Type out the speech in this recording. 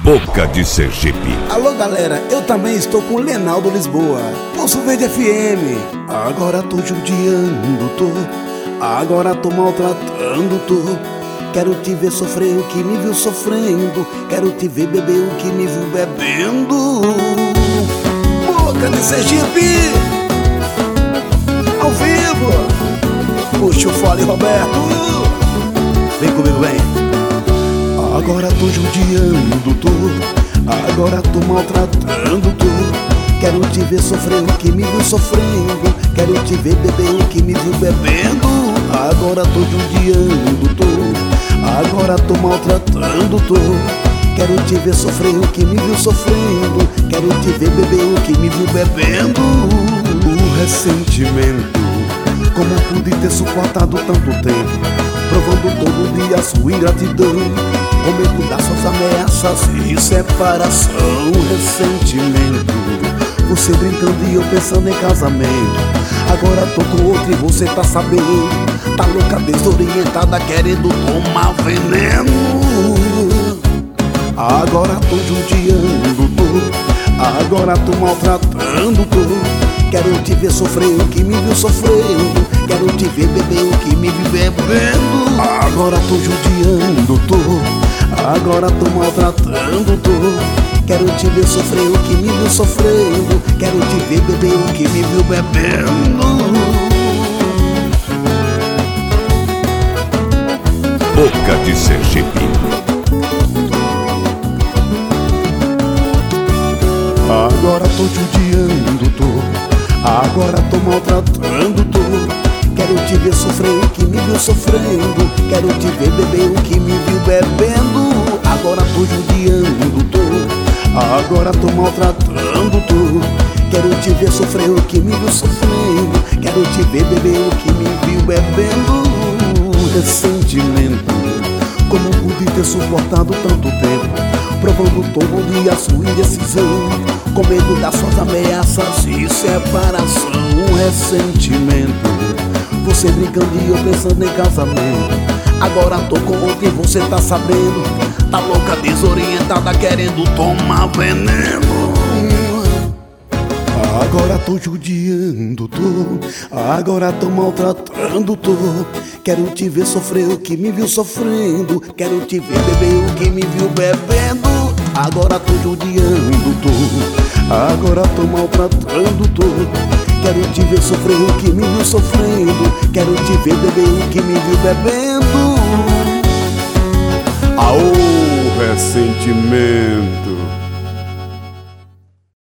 Boca de Sergipe. Alô galera, eu também estou com o Lenaldo Lisboa, Pulso Verde FM. Agora tô judiando, agora tô maltratando, quero te ver sofrer o que me viu sofrendo, quero te ver beber o que me viu bebendo. Boca de Sergipe, ao vivo. Puxa o fole, Roberto, vem comigo, vem. Agora tô judiando, agora tô maltratando, quero te ver sofrer o que me viu sofrendo, quero te ver beber o que me viu bebendo. Agora tô judiando, agora tô maltratando, quero te ver sofrer o que me viu sofrendo, quero te ver beber o que me viu bebendo. O ressentimento, como pude ter suportado tanto tempo, provando todo dia sua ingratidão, com medo das suas ameaças e separação. Ressentimento, você brincando e eu pensando em casamento. Agora tô com outro e você tá sabendo, tá louca, desorientada, querendo tomar veneno. Agora tô judiando, agora tô maltratando, quero te ver sofrer o que me viu sofrendo, quero te ver beber o que me viu bebendo. Agora tô judiando, agora tô maltratando, quero te ver sofrer o que me viu sofrendo, quero te ver beber o que me viu bebendo. Boca de Sergipe. Agora tô judiando, agora tô maltratando, quero te ver sofrer o que me viu sofrendo, quero te ver beber o que me viu bebendo. Agora tô judiando, agora tô maltratando, quero te ver sofrer o que me viu sofrendo, quero te ver beber o que me viu bebendo. Ressentimento, como pude ter suportado tanto tempo, provando todo dia sua indecisão, com medo das suas ameaças e separação. Ressentimento, você brincando e eu pensando em casamento. Agora tô com outro e você tá sabendo, tá louca, desorientada, querendo tomar veneno. Agora tô judiando, agora tô maltratando, quero te ver sofrer o que me viu sofrendo, quero te ver beber o que me viu bebendo. Agora tô judiando, agora tô maltratando, quero te ver sofrer o que me viu sofrendo, quero te ver beber o que me viu bebendo. Aô, ressentimento.